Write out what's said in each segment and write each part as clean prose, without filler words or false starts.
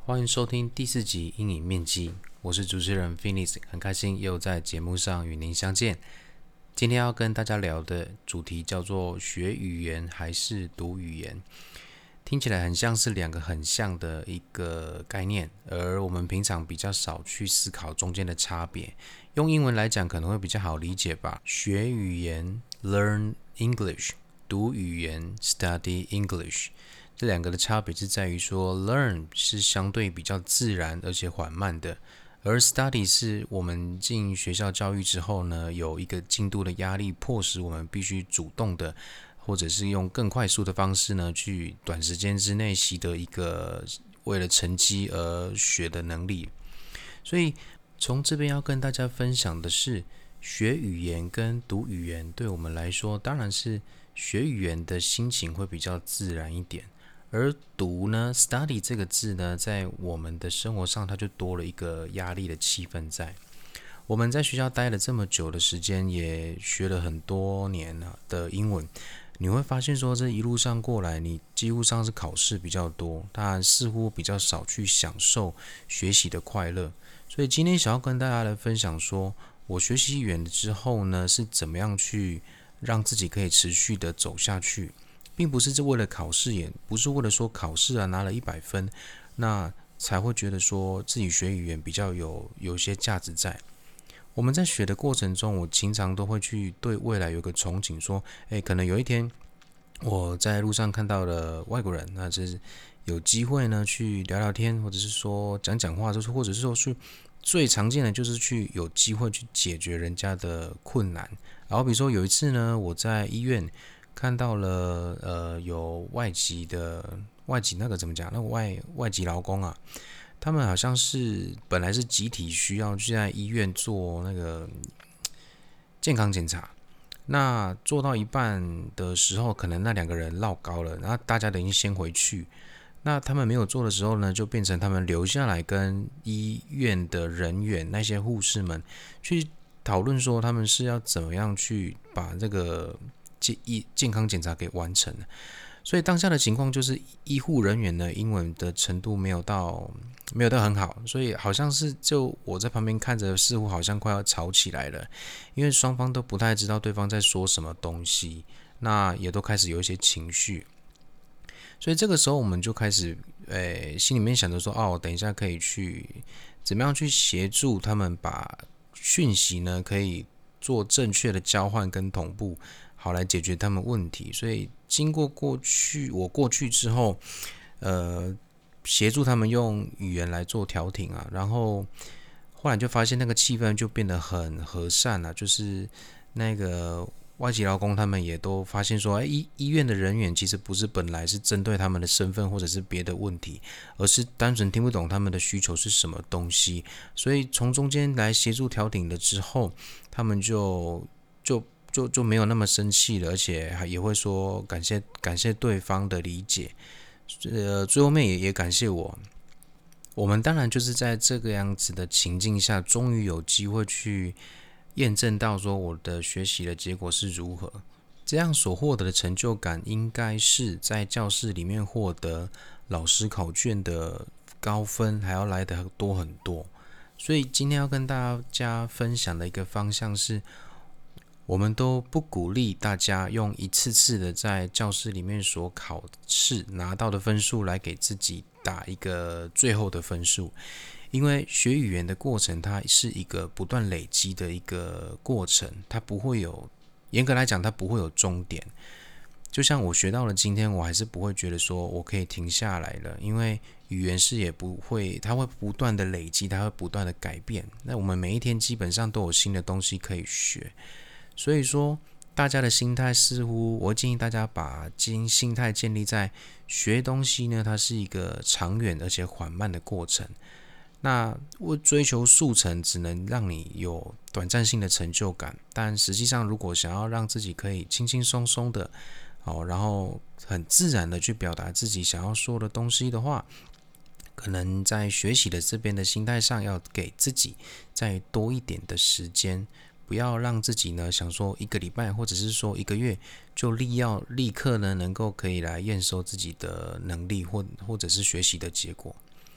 欢迎收听第4集阴影面积，我是主持人 Phoenix， 很开心又在节目上与您相见。今天要跟大家聊的主题叫做学语言还是读语言，听起来很像是两个很像的一个概念，而我们平常比较少去思考中间的差别。用英文来讲可能会比较好理解吧，学语言 Learn English， 读语言 Study English。这两个的差别是在于说 learn 是相对比较自然而且缓慢的，而 study 是我们进学校教育之后呢，有一个进度的压力，迫使我们必须主动的，或者是用更快速的方式呢，去短时间之内习得一个为了成绩而学的能力。所以从这边要跟大家分享的是，学语言跟读语言对我们来说，当然是学语言的心情会比较自然一点。而读呢 ，study 这个字呢，在我们的生活上，它就多了一个压力的气氛在。我们在学校待了这么久的时间，也学了很多年的英文，你会发现说，这一路上过来，你几乎上是考试比较多，当然似乎比较少去享受学习的快乐。所以今天想要跟大家来分享说，我学习语言之后呢，是怎么样去让自己可以持续的走下去。并不是为了考试，也不是为了说考试拿了100分，那才会觉得说自己学语言比较有些价值在。我们在学的过程中，我经常都会去对未来有个憧憬，说，可能有一天我在路上看到了外国人，那就是有机会呢去聊聊天，或者是说讲讲话，或者是说去最常见的就是去有机会去解决人家的困难。然后比如说有一次呢，我在医院看到了有外籍那个怎么讲？那个外籍劳工啊，他们好像是本来是集体需要去在医院做那个健康检查，那做到一半的时候，可能那2个人落高了，然后大家等于先回去。那他们没有做的时候呢，就变成他们留下来跟医院的人员那些护士们去讨论说，他们是要怎么样去把这个健康检查给完成了。所以当下的情况就是医护人员的英文的程度没有到很好，所以好像是就我在旁边看着，似乎好像快要吵起来了，因为双方都不太知道对方在说什么东西，那也都开始有一些情绪。所以这个时候我们就开始心里面想着说，等一下可以去怎么样去协助他们把讯息呢可以做正确的交换跟同步，好来解决他们问题。所以经过我过去之后，协助他们用语言来做调停啊，然后后来就发现那个气氛就变得很和善了，就是那个外籍劳工他们也都发现说，医院的人员其实不是本来是针对他们的身份或者是别的问题，而是单纯听不懂他们的需求是什么东西，所以从中间来协助调停了之后，他们就没有那么生气了，而且也会说感谢对方的理解，最后面也感谢我。我们当然就是在这个样子的情境下，终于有机会去验证到说我的学习的结果是如何。这样所获得的成就感，应该是在教室里面获得老师考卷的高分还要来得多很多。所以今天要跟大家分享的一个方向是，我们都不鼓励大家用一次次的在教室里面所考试拿到的分数来给自己打一个最后的分数，因为学语言的过程它是一个不断累积的一个过程，它不会有，严格来讲它不会有终点。就像我学到了今天，我还是不会觉得说我可以停下来了，因为语言是也不会，它会不断的累积，它会不断的改变。那我们每一天基本上都有新的东西可以学。所以说大家的心态似乎，我建议大家把心态建立在学东西呢，它是一个长远而且缓慢的过程。那追求速成只能让你有短暂性的成就感，但实际上如果想要让自己可以轻轻松松的然后很自然的去表达自己想要说的东西的话，可能在学习的这边的心态上要给自己再多一点的时间，不要让自己呢想说1个礼拜或者是说1个月就立刻呢能够可以来验收自己的能力或者是学习的结果。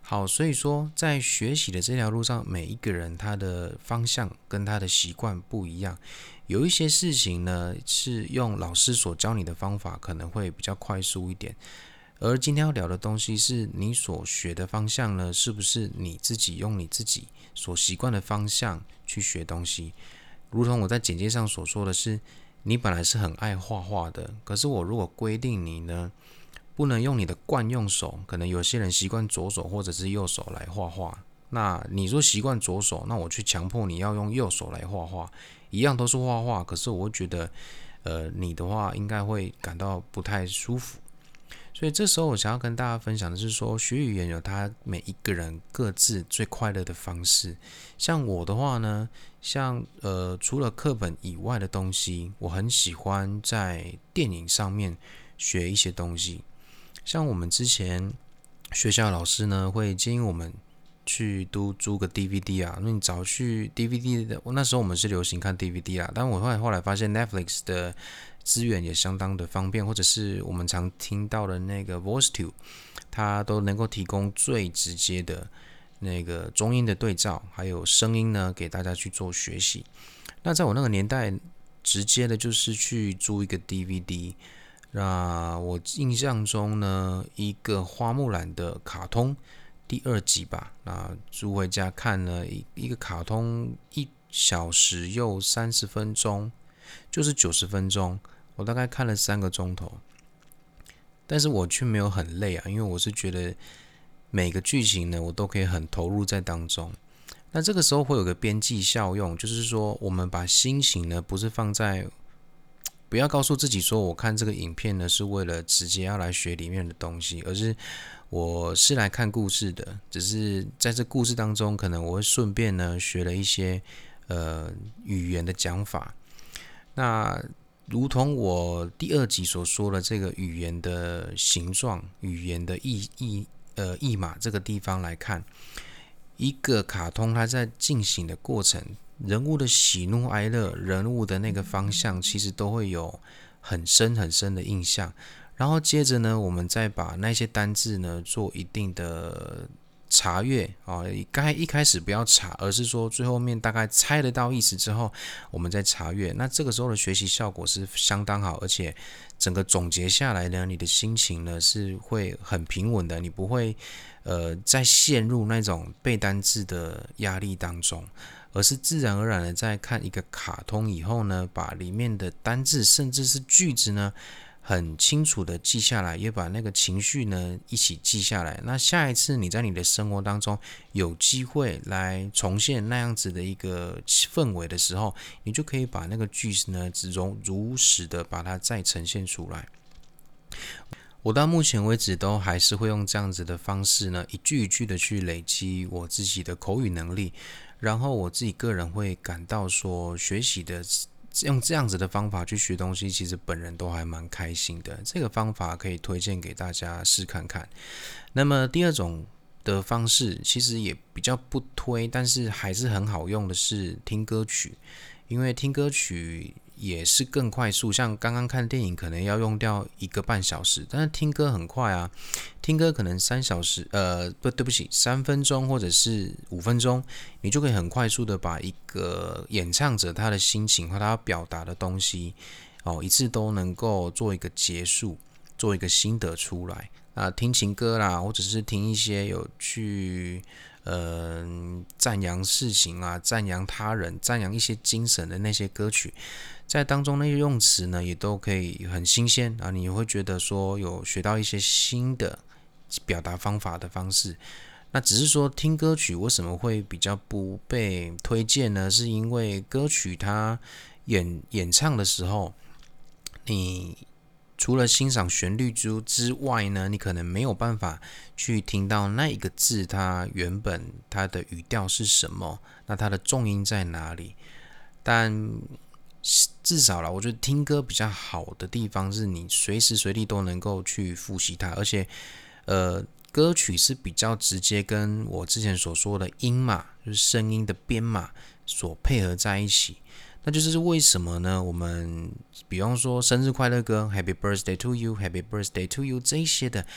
好，所以说在学习的这条路上，每一个人他的方向跟他的习惯不一样。有一些事情呢，是用老师所教你的方法，可能会比较快速一点。而今天要聊的东西是你所学的方向呢，是不是你自己用你自己所习惯的方向去学东西？如同我在简介上所说的是，你本来是很爱画画的，可是我如果规定你呢，不能用你的惯用手，可能有些人习惯左手或者是右手来画画。那你说习惯左手，那我去强迫你要用右手来画画，一样都是画画，可是我会觉得，你的话应该会感到不太舒服。所以这时候我想要跟大家分享的是说，学语言有他每一个人各自最快乐的方式。像我的话呢，像除了课本以外的东西，我很喜欢在电影上面学一些东西。像我们之前学校老师呢会建议我们去租个 DVD 啊，那你找去 DVD 的，那时候我们是流行看 DVD 啦，但我后来发现 Netflix 的资源也相当的方便，或者是我们常听到的那个 VoiceTube， 它都能够提供最直接的那个中英的对照，还有声音呢给大家去做学习。那在我那个年代，直接的就是去租一个 DVD。那我印象中呢，一个花木兰的卡通第2集吧，那租回家看了一个卡通1小时又30分钟，就是90分钟，我大概看了3个钟头，但是我却没有很累啊，因为我是觉得每个剧情呢，我都可以很投入在当中。那这个时候会有个边际效用，就是说我们把心情呢，不是放在不要告诉自己说，我看这个影片呢是为了直接要来学里面的东西，而是我是来看故事的。只是在这故事当中，可能我会顺便呢学了一些语言的讲法。那如同我第2集所说的这个语言的形状、语言的译码这个地方来看，一个卡通它在进行的过程。人物的喜怒哀乐，人物的那个方向，其实都会有很深很深的印象。然后接着呢，我们再把那些单字呢做一定的查阅啊，一开始不要查，而是说最后面大概猜得到意思之后，我们再查阅。那这个时候的学习效果是相当好，而且整个总结下来呢，你的心情呢是会很平稳的，你不会再陷入那种背单字的压力当中。而是自然而然的在看一个卡通以后呢，把里面的单字甚至是句子呢，很清楚的记下来，也把那个情绪呢一起记下来。那下一次你在你的生活当中有机会来重现那样子的一个氛围的时候，你就可以把那个句子呢如实的把它再呈现出来。我到目前为止都还是会用这样子的方式呢，一句一句的去累积我自己的口语能力。然后我自己个人会感到说，学习的用这样子的方法去学东西，其实本人都还蛮开心的。这个方法可以推荐给大家试看看。那么第2种的方式，其实也比较不推，但是还是很好用的是听歌曲，因为听歌曲也是更快速，像刚刚看电影可能要用掉1个半小时，但是听歌很快啊，听歌可能3小时，对不起，3分钟或者是5分钟，你就可以很快速的把一个演唱者他的心情和他要表达的东西，一次都能够做一个结束，做一个心得出来。听情歌啦，或者是听一些有去赞扬事情啊，赞扬他人，赞扬一些精神的那些歌曲，在当中那些用词呢，也都可以很新鲜啊，你会觉得说有学到一些新的表达方法的方式。那只是说听歌曲为什么会比较不被推荐呢？是因为歌曲它演唱的时候，你除了欣赏旋律之外呢，你可能没有办法去听到那一个字它原本它的语调是什么，那它的重音在哪里。但至少啦，我觉得听歌比较好的地方是你随时随地都能够去复习它，而且歌曲是比较直接跟我之前所说的音码，就是声音的编码所配合在一起。那就是为什么呢？我们比方说生日快乐歌 Happy Birthday to You Happy Birthday to You 这一些的，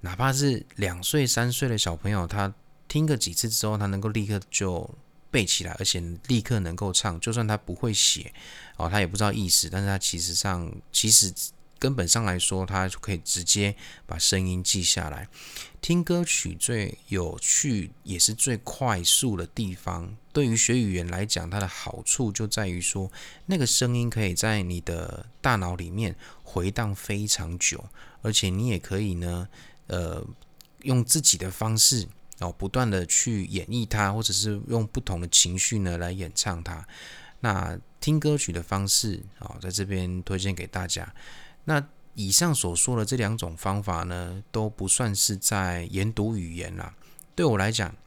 哪怕是2岁、3岁的小朋友，他听个几次之后，他能够立刻就背起来，而且立刻能够唱，就算他不会写他也不知道意思，但是他其实根本上来说，他就可以直接把声音记下来。听歌曲最有趣也是最快速的地方，对于学语言来讲，它的好处就在于说，那个声音可以在你的大脑里面回荡非常久，而且你也可以呢，用自己的方式不断的去演绎它，或者是用不同的情绪呢来演唱它。那听歌曲的方式在这边推荐给大家。那以上所说的这2种方法呢，都不算是在研读语言啦。对我来讲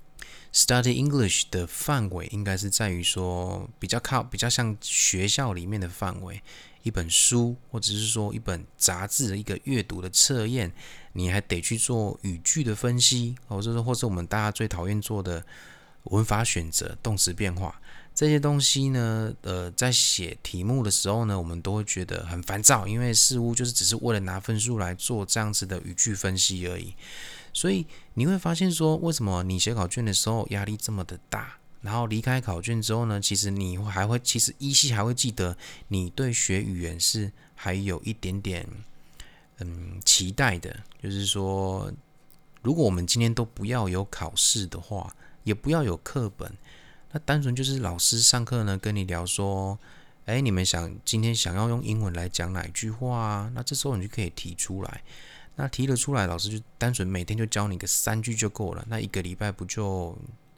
，Study English 的范围应该是在于说，比较像学校里面的范围，一本书或者是说一本杂志的一个阅读的测验，你还得去做语句的分析，或者我们大家最讨厌做的文法选择、动词变化。这些东西呢，在写题目的时候呢，我们都会觉得很烦躁，因为似乎就是只是为了拿分数来做这样子的语句分析而已。所以你会发现说，为什么你写考卷的时候压力这么的大？然后离开考卷之后呢，其实你其实依稀还会记得，你对学语言是还有一点点期待的，就是说，如果我们今天都不要有考试的话，也不要有课本。那单纯就是老师上课呢，跟你聊说，你们今天想要用英文来讲哪一句话啊？那这时候你就可以提出来。那提了出来，老师就单纯每天就教你个3句就够了。那一个礼拜不就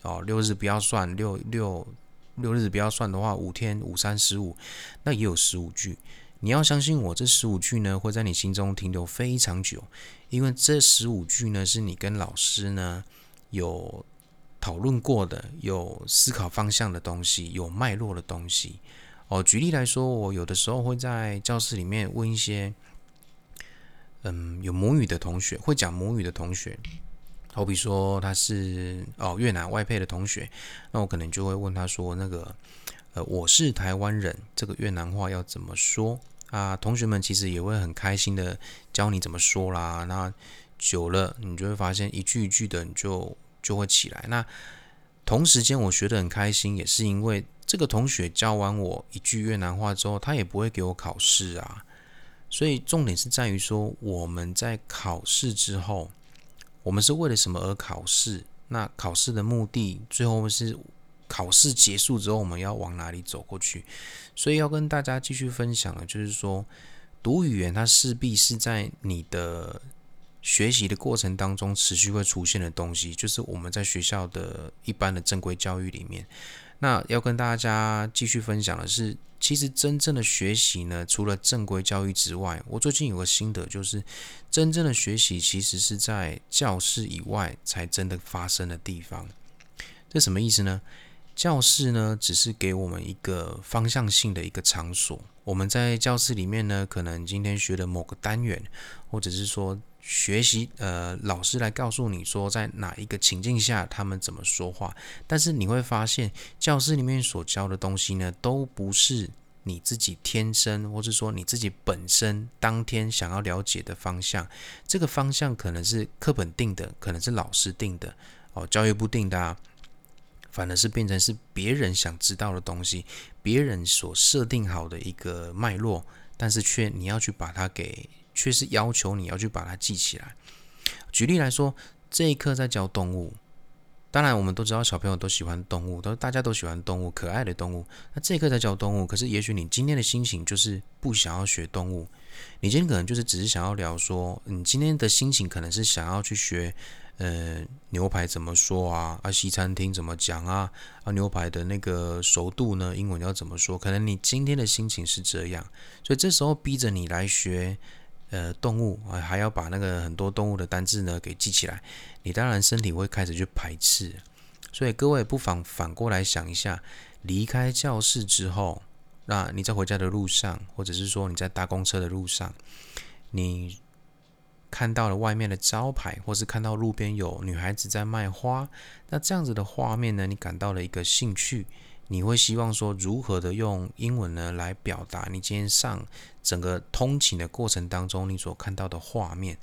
6日不要算，6日不要算的话，5天5、3、15，那也有15句。你要相信我，这15句呢会在你心中停留非常久，因为这15句呢是你跟老师呢有讨论过的，有思考方向的东西，有脉络的东西。举例来说，我有的时候会在教室里面问一些有母语的同学，会讲母语的同学，好比说他是越南外配的同学，那我可能就会问他说，我是台湾人，这个越南话要怎么说啊？同学们其实也会很开心的教你怎么说啦。那久了，你就会发现一句一句的，你就会起来。那同时间我学得很开心，也是因为这个同学教完我一句越南话之后，他也不会给我考试啊。所以重点是在于说，我们在考试之后，我们是为了什么而考试？那考试的目的，最后是考试结束之后，我们要往哪里走过去？所以要跟大家继续分享的，就是说，读语言它势必是在你的学习的过程当中持续会出现的东西，就是我们在学校的一般的正规教育里面。那要跟大家继续分享的是，其实真正的学习呢，除了正规教育之外，我最近有个心得，就是真正的学习其实是在教室以外才真的发生的地方。这什么意思呢？教室呢，只是给我们一个方向性的一个场所。我们在教室里面呢，可能今天学的某个单元，或者是说学习老师来告诉你说在哪一个情境下他们怎么说话。但是你会发现，教室里面所教的东西呢，都不是你自己天生，或是说你自己本身当天想要了解的方向。这个方向可能是课本定的，可能是老师定的，教育部定的啊。反而是变成是别人想知道的东西，别人所设定好的一个脉络，但是你要去把它却是要求你要去把它记起来。举例来说，这一课在教动物，当然我们都知道小朋友都喜欢动物，大家都喜欢动物，可爱的动物。那这一课在教动物，可是也许你今天的心情就是不想要学动物，你今天可能就是只是想要聊说，你今天的心情可能是想要去学牛排怎么说啊？西餐厅怎么讲啊？牛排的那个熟度呢？英文要怎么说？可能你今天的心情是这样，所以这时候逼着你来学动物还要把那个很多动物的单字呢给记起来，你当然身体会开始去排斥。所以各位不妨反过来想一下，离开教室之后，那你在回家的路上，或者是说你在搭公车的路上，你看到了外面的招牌，或是看到路边有女孩子在卖花，那这样子的画面呢，你感到了一个兴趣，你会希望说如何的用英文呢来表达你今天上整个通勤的过程当中你所看到的画面。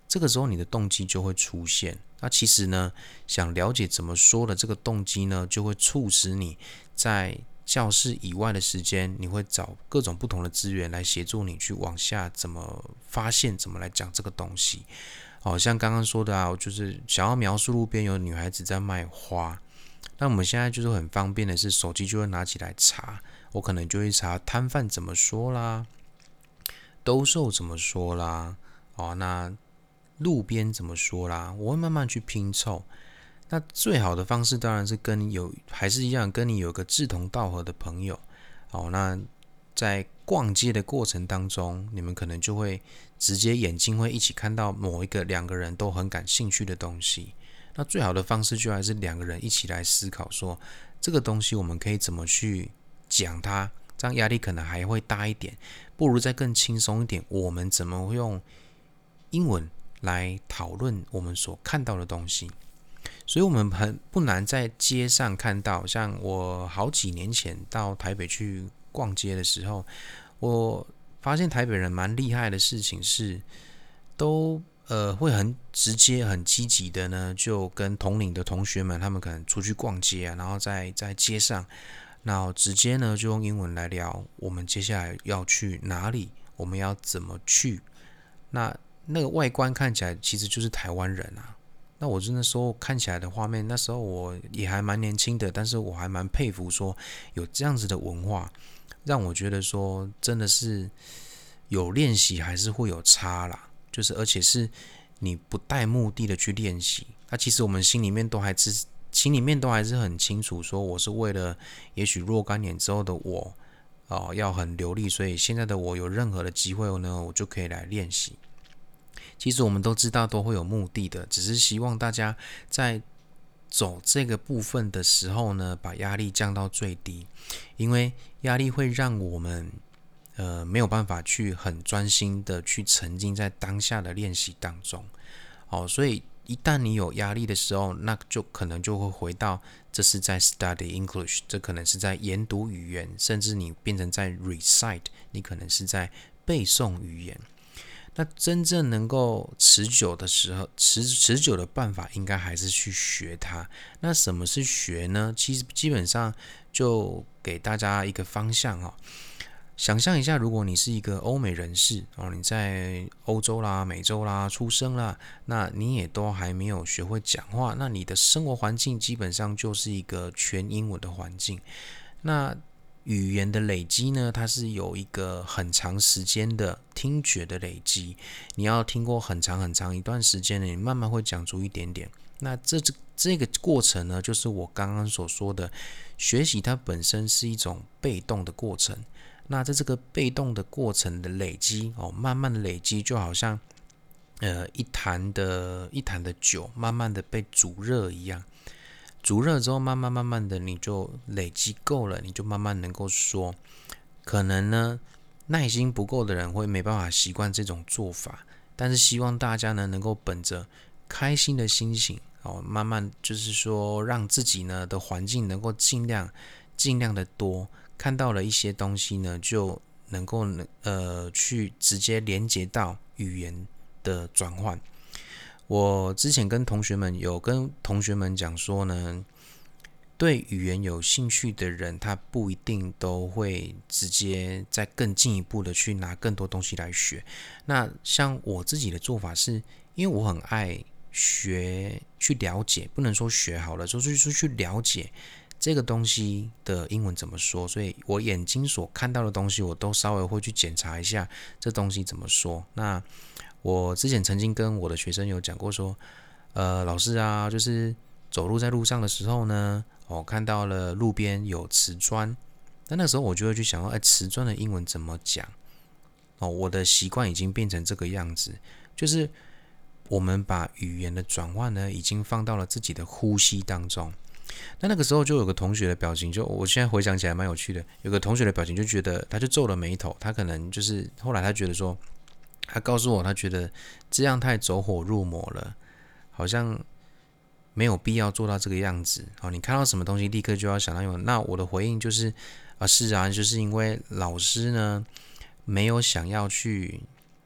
这个时候你的动机就会出现。那其实呢，想了解怎么说的这个动机呢，就会促使你在教室以外的时间，你会找各种不同的资源来协助你去往下怎么发现，怎么来讲这个东西。像刚刚说的啊，就是想要描述路边有女孩子在卖花，那我们现在就是很方便的是，手机就会拿起来查，我可能就会查摊贩怎么说啦，兜售怎么说啦，那路边怎么说啦，我会慢慢去拼凑。那最好的方式当然是还是一样，跟你有个志同道合的朋友。那在逛街的过程当中，你们可能就会直接眼睛会一起看到两个人都很感兴趣的东西。那最好的方式就还是两个人一起来思考说，这个东西我们可以怎么去讲它，这样压力可能还会大一点。不如再更轻松一点，我们怎么用英文来讨论我们所看到的东西。所以我们很不难在街上看到，像我好几年前到台北去逛街的时候，我发现台北人蛮厉害的事情是，都会很直接、很积极的呢，就跟同龄的同学们，他们可能出去逛街啊，然后在街上，然后直接呢就用英文来聊，我们接下来要去哪里，我们要怎么去，那个外观看起来其实就是台湾人啊。那我那时候看起来的画面，那时候我也还蛮年轻的，但是我还蛮佩服说有这样子的文化，让我觉得说真的是有练习还是会有差啦，就是而且是你不带目的的去练习，那其实我们心里面都还是很清楚，说我是为了也许若干年之后的我要很流利，所以现在的我有任何的机会呢，我就可以来练习。其实我们都知道都会有目的的，只是希望大家在走这个部分的时候呢，把压力降到最低，因为压力会让我们没有办法去很专心的去沉浸在当下的练习当中。所以一旦你有压力的时候，那就可能就会回到这是在 study English， 这可能是在研读语言，甚至你变成在 recite， 你可能是在背诵语言。那真正能够持久的时候，持久的办法应该还是去学它。那什么是学呢？其实基本上就给大家一个方向。想象一下，如果你是一个欧美人士，你在欧洲啦、美洲啦出生啦，那你也都还没有学会讲话，那你的生活环境基本上就是一个全英文的环境。那语言的累积呢，它是有一个很长时间的听觉的累积，你要听过很长很长一段时间呢，你慢慢会讲出一点点。那这个过程呢，就是我刚刚所说的，学习它本身是一种被动的过程。那在这个被动的过程的累积，慢慢的累积，就好像一坛的酒，慢慢的被煮热一样。煮热之后，慢慢的你就累积够了，你就慢慢能够说。可能呢，耐心不够的人会没办法习惯这种做法，但是希望大家呢能够本着开心的心情，慢慢就是说让自己呢的环境能够尽量的多，看到了一些东西呢，就能够去直接连接到语言的转换。我之前跟同学们讲说呢，对语言有兴趣的人，他不一定都会直接再更进一步的去拿更多东西来学。那像我自己的做法是，因为我很爱学，去了解，不能说学好了，就是去了解这个东西的英文怎么说，所以我眼睛所看到的东西，我都稍微会去检查一下这东西怎么说。那我之前曾经跟我的学生有讲过说，老师啊，就是走路在路上的时候呢，看到了路边有瓷砖，那时候我就会去想说，瓷砖的英文怎么讲？我的习惯已经变成这个样子，就是我们把语言的转换呢，已经放到了自己的呼吸当中。那个时候就有个同学的表情，就我现在回想起来蛮有趣的，有个同学的表情就觉得，他就皱了眉头，他可能就是后来他觉得说，他告诉我，他觉得这样太走火入魔了，好像没有必要做到这个样子。你看到什么东西立刻就要想到用。那我的回应就是是啊，就是因为老师呢没有想要去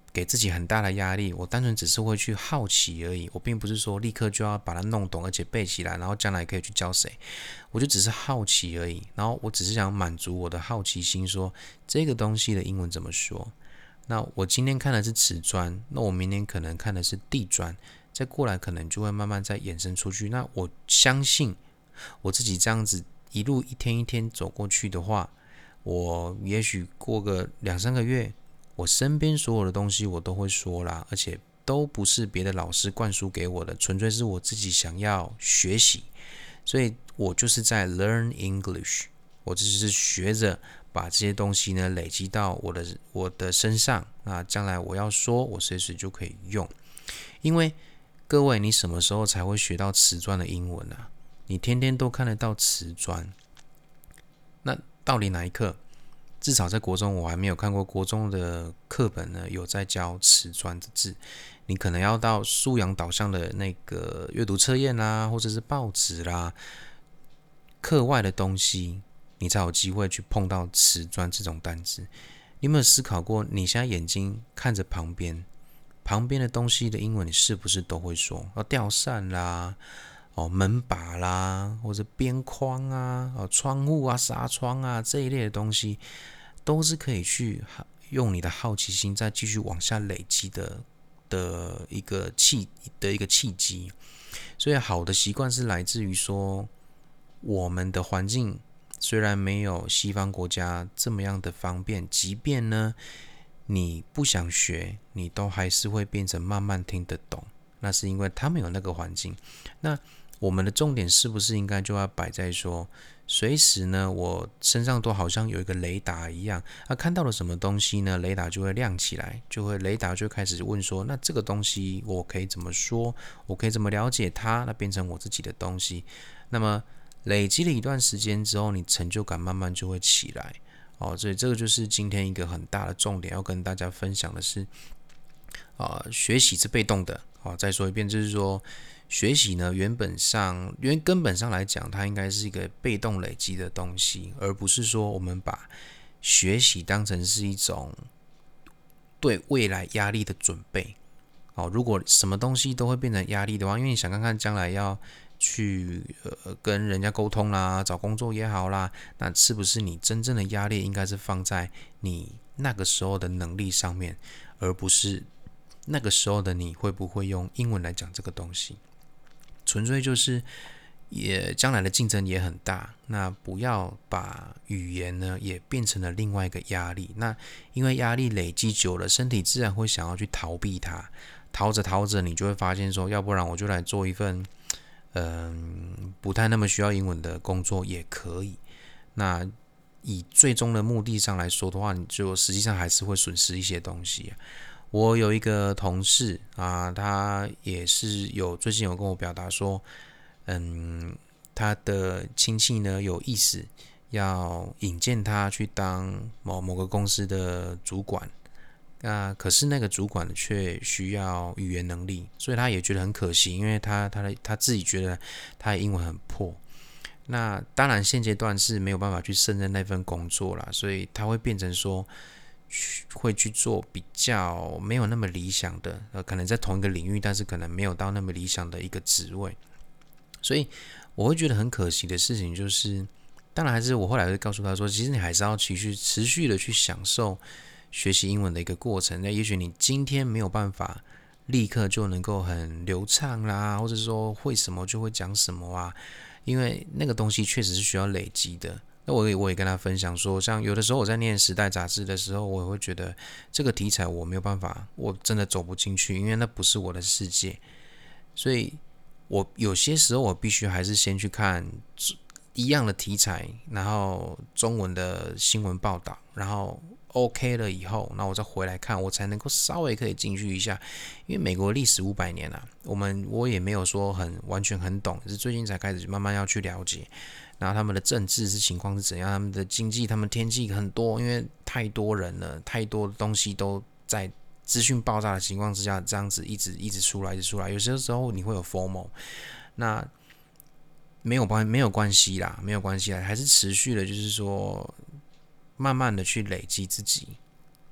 给自己很大的压力，我单纯只是会去好奇而已，我并不是说立刻就要把它弄懂，而且背起来，然后将来可以去教谁，我就只是好奇而已，然后我只是想满足我的好奇心，说这个东西的英文怎么说。那我今天看的是瓷砖，那我明天可能看的是地砖，再过来可能就会慢慢再衍生出去。那我相信我自己这样子一路一天一天走过去的话，我也许过个2-3个月，我身边所有的东西我都会说啦，而且都不是别的老师灌输给我的，纯粹是我自己想要学习，所以我就是在 learn English， 我就是学着把这些东西呢累积到我的身上，那将来我要说，我随时就可以用。因为各位，你什么时候才会学到瓷砖的英文啊？你天天都看得到瓷砖，那到底哪一课？至少在国中，我还没有看过国中的课本呢有在教瓷砖的字。你可能要到素养导向的那个阅读测验啦，或者是报纸啦，课外的东西，你才有机会去碰到瓷砖这种单字。你有没有思考过，你现在眼睛看着旁边的东西的英文，你是不是都会说？吊扇啦，门把啦，或者边框啊，窗户啊、纱窗啊这一类的东西，都是可以去用你的好奇心再继续往下累积的一个契机。所以好的习惯是来自于说，我们的环境虽然没有西方国家这么样的方便，即便呢你不想学，你都还是会变成慢慢听得懂。那是因为他们有那个环境。那我们的重点是不是应该就要摆在说，随时呢我身上都好像有一个雷达一样，看到了什么东西呢，雷达就会亮起来，雷达就会开始问说，那这个东西我可以怎么说，我可以怎么了解它，那变成我自己的东西。那么累积了一段时间之后，你成就感慢慢就会起来。所以这个就是今天一个很大的重点要跟大家分享的是，学习是被动的。再说一遍，就是说学习呢，根本上来讲，它应该是一个被动累积的东西，而不是说我们把学习当成是一种对未来压力的准备。如果什么东西都会变成压力的话，因为你想看看将来要去跟人家沟通啦，找工作也好啦，那是不是你真正的压力应该是放在你那个时候的能力上面，而不是那个时候的你会不会用英文来讲这个东西。纯粹就是将来的竞争也很大，那不要把语言呢也变成了另外一个压力。那因为压力累积久了，身体自然会想要去逃避它，逃着你就会发现说，要不然我就来做一份不太那么需要英文的工作也可以。那以最终的目的上来说的话，你就实际上还是会损失一些东西。我有一个同事他也是最近有跟我表达说，他的亲戚呢有意思要引荐他去当某个公司的主管。可是那个主管却需要语言能力，所以他也觉得很可惜，因为他自己觉得他的英文很破。那当然现阶段是没有办法去胜任那份工作啦，所以他会变成说会去做比较没有那么理想的，可能在同一个领域，但是可能没有到那么理想的一个职位。所以我会觉得很可惜的事情就是，当然还是我后来会告诉他说，其实你还是要持续的去享受学习英文的一个过程。那也许你今天没有办法立刻就能够很流畅啦，或者说会什么就会讲什么啊，因为那个东西确实是需要累积的。那我也跟他分享说，像有的时候我在念时代杂志的时候，我也会觉得这个题材我没有办法，我真的走不进去，因为那不是我的世界。所以我有些时候我必须还是先去看一样的题材，然后中文的新闻报道，然后 OK 了以后，那我再回来看，我才能够稍微可以进去一下。因为美国历史500年啊，我也没有说完全很懂，是最近才开始慢慢要去了解。然后他们的政治情况是怎样，他们的经济，他们天气很多，因为太多人了，太多的东西都在资讯爆炸的情况之下，这样子一直出来，有些时候你会有 FOMO， 那没有关系啦，还是持续的，就是说慢慢的去累积自己。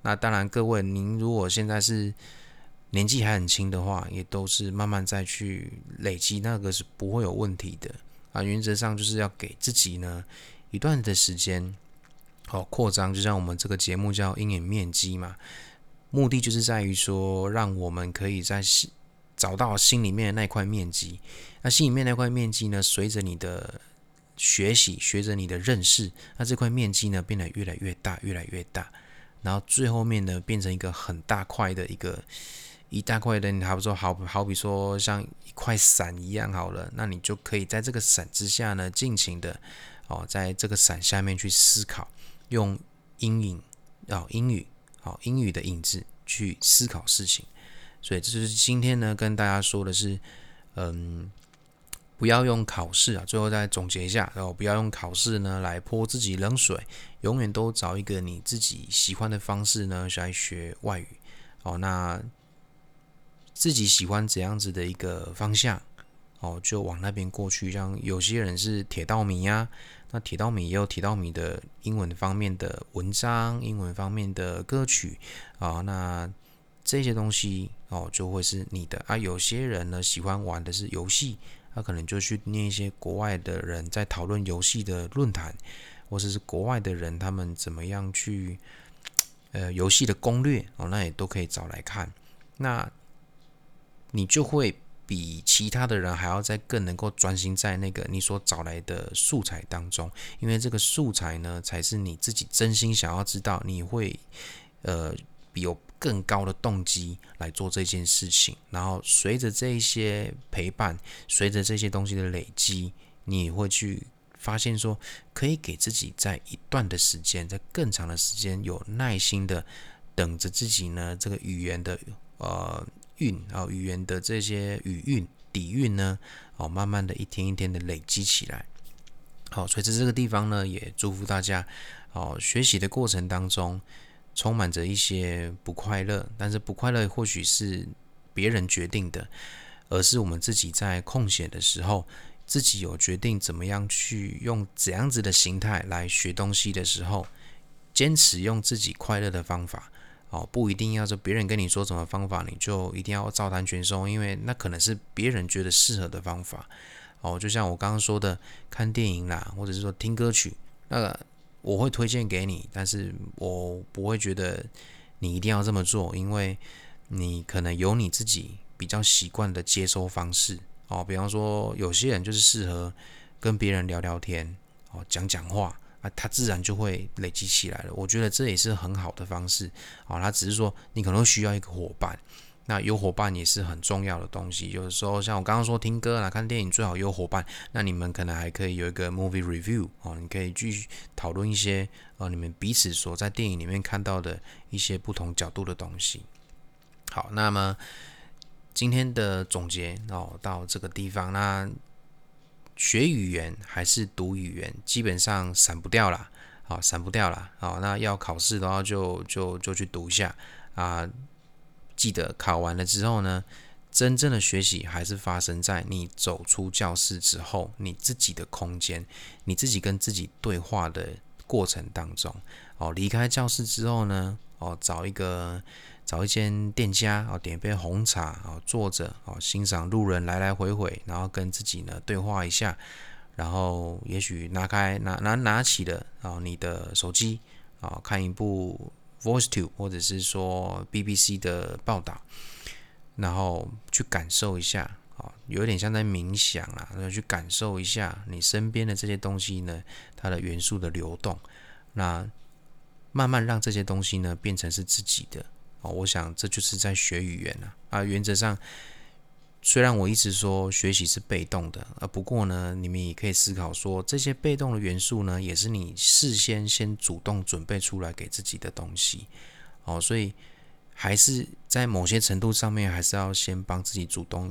那当然，各位您如果现在是年纪还很轻的话，也都是慢慢再去累积，那个是不会有问题的啊。原则上就是要给自己呢一段的时间，扩张，就像我们这个节目叫阴影面积嘛，目的就是在于说，让我们可以在找到心里面的那块面积。那心里面那块面积呢，随着你的学习，随着你的认识，那这块面积呢变得越来越大，越来越大，然后最后面呢变成一个很大块的一大块的，你好比说像一块伞一样好了，那你就可以在这个伞之下呢，尽情的在这个伞下面去思考，用英语的影子去思考事情。所以这就是今天呢跟大家说的是，不要用考试啊，最后再总结一下，不要用考试呢来泼自己冷水，永远都找一个你自己喜欢的方式呢来学外语。那自己喜欢怎样子的一个方向，就往那边过去。像有些人是铁道迷啊，那铁道迷也有铁道迷的英文方面的文章，英文方面的歌曲那这些东西就会是你的啊。有些人呢喜欢玩的是游戏，他可能就去念一些国外的人在讨论游戏的论坛，或者是国外的人他们怎么样去游戏的攻略那也都可以找来看。那你就会比其他的人还要再更能够专心在那个你所找来的素材当中，因为这个素材呢，才是你自己真心想要知道，你会有更高的动机来做这件事情。然后随着这一些陪伴，随着这些东西的累积，你也会去发现说，可以给自己在一段的时间，在更长的时间，有耐心的等着自己呢，这个语言的语言的这些语韵底蕴呢慢慢的一天一天的累积起来。所以在这个地方呢，也祝福大家学习的过程当中充满着一些不快乐，但是不快乐或许是别人决定的，而是我们自己在空闲的时候，自己有决定怎么样去用怎样子的心态来学东西的时候，坚持用自己快乐的方法不一定要是别人跟你说什么方法，你就一定要照单全收，因为那可能是别人觉得适合的方法就像我刚刚说的，看电影啦，或者是说听歌曲，那个我会推荐给你，但是我不会觉得你一定要这么做，因为你可能有你自己比较习惯的接收方式比方说有些人就是适合跟别人聊聊天讲讲话他自然就会累积起来了。我觉得这也是很好的方式他只是说你可能会需要一个伙伴，那有伙伴也是很重要的东西。有的时候像我刚刚说听歌啦、看电影最好有伙伴，那你们可能还可以有一个 movie review 你可以继续讨论一些你们彼此所在电影里面看到的一些不同角度的东西。好，那么今天的总结到这个地方，那学语言还是读语言，基本上闪不掉啦，闪不掉啦。那要考试的话就去读一下记得考完了之后呢，真正的学习还是发生在你走出教室之后，你自己的空间，你自己跟自己对话的过程当中。离开教室之后呢，找一间店家点一杯红茶坐着欣赏路人来来回回，然后跟自己呢对话一下，然后也许拿起了你的手机看一部 VoiceTube 或者是说 BBC 的报道，然后去感受一下有点像在冥想啦，去感受一下你身边的这些东西呢，它的元素的流动，那慢慢让这些东西呢变成是自己的我想这就是在学语言原则上虽然我一直说学习是被动的不过呢，你们也可以思考说，这些被动的元素呢，也是你事先主动准备出来给自己的东西所以还是在某些程度上面，还是要先帮自己主动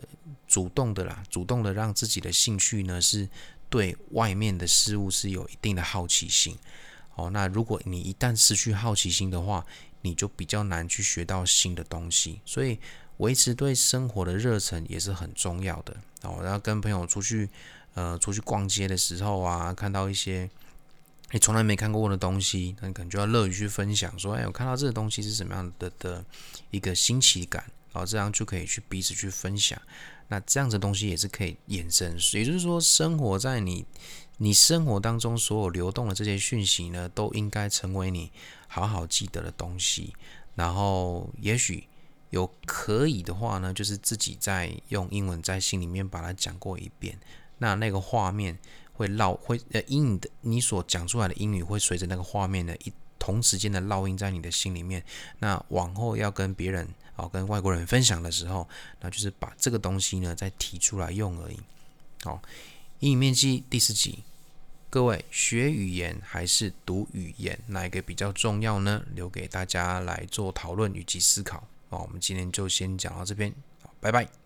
的让自己的兴趣呢，是对外面的事物是有一定的好奇心那如果你一旦失去好奇心的话，你就比较难去学到新的东西，所以维持对生活的热忱也是很重要的然后跟朋友出去逛街的时候看到一些你从来没看过的东西，那你可能就要乐于去分享，说，我看到这个东西是什么样的一个新奇感，这样就可以去彼此去分享。那这样子的东西也是可以衍生，也就是说，生活在你生活当中所有流动的这些讯息呢，都应该成为你好好记得的东西。然后，也许有可以的话呢，就是自己再用英文在心里面把它讲过一遍。那个画面会因你所讲出来的英语会随着那个画面的同时间的烙印在你的心里面。那往后要跟别人跟外国人分享的时候，那就是把这个东西呢再提出来用而已。好，英语面积第4集，各位学语言还是读语言，哪一个比较重要呢？留给大家来做讨论以及思考。我们今天就先讲到这边，拜拜。